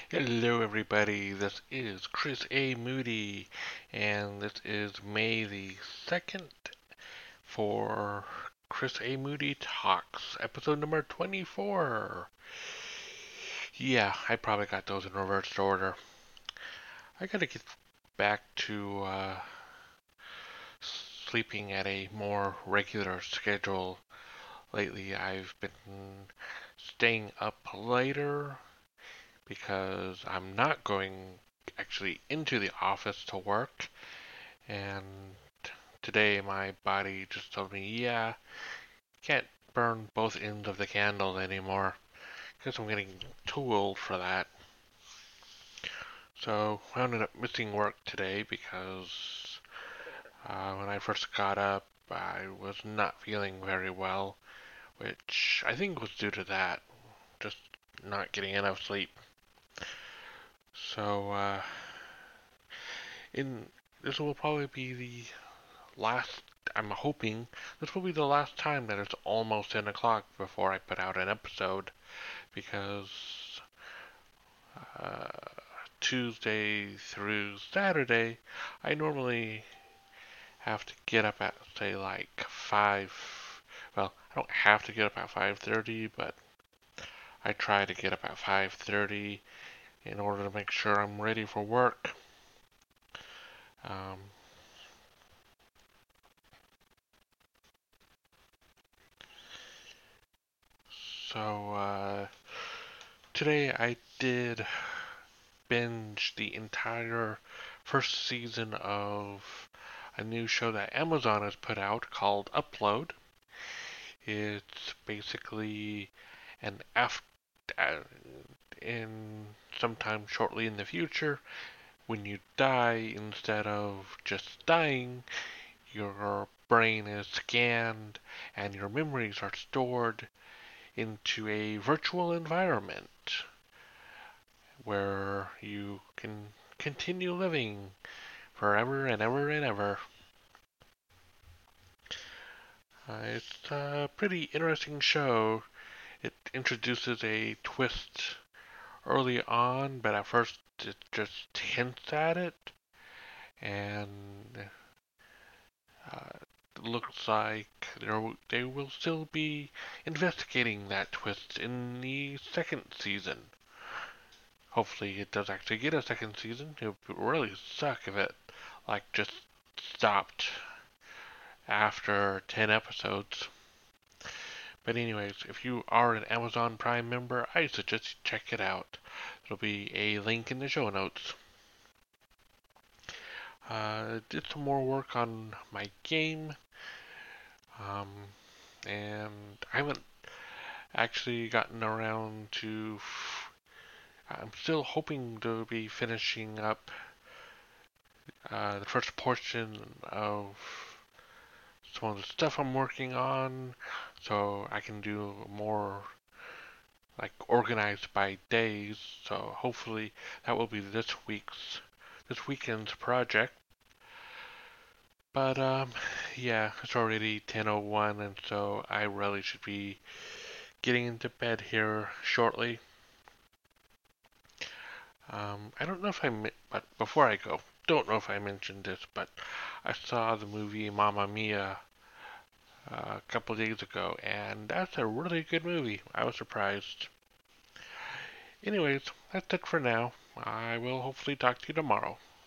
Hello, everybody. This is Chris A. Moody, and this is May the 2nd for Chris A. Moody Talks, episode number 24. Yeah, I probably got those in reverse order. I gotta get back to sleeping at a more regular schedule lately. I've been staying up later because I'm not going actually into the office to work. And today my body just told me, yeah, can't burn both ends of the candle anymore because I'm getting too old for that. So I ended up missing work today because when I first got up, I was not feeling very well, which I think was due to that, just not getting enough sleep. So in this will probably be the last, I'm hoping this will be the last time that it's almost 10 o'clock before I put out an episode because uh, Tuesday through Saturday, I normally have to get up at, say, like 5. Well, I don't have to get up at 5:30, but I try to get up at 5:30 in order to make sure I'm ready for work. Um, so today I did binge the entire first season of a new show that Amazon has put out called Upload. It's basically an after in sometime shortly in the future when you die, instead of just dying, your brain is scanned and your memories are stored into a virtual environment where you can continue living forever and ever and ever. It's a pretty interesting show. It introduces a twist early on, but at first it just hints at it, and uh, it looks like they will still be investigating that twist in the second season. Hopefully, it does actually get a second season. It would really suck if it just stopped after 10 episodes. But anyways, if you are an Amazon Prime member, I suggest you check it out. There'll be a link in the show notes. Did some more work on my game, um, and I haven't actually gotten around to. I'm still hoping to be finishing up the first portion of some of the stuff I'm working on, so I can do more organized by days. So hopefully that will be this weekend's project. But yeah, it's already 10:01, and so I really should be getting into bed here shortly. I don't know if but before I go, don't know if I mentioned this, but I saw the movie Mamma Mia a couple days ago, and that's a really good movie. I was surprised. Anyways, that's it for now. I will hopefully talk to you tomorrow.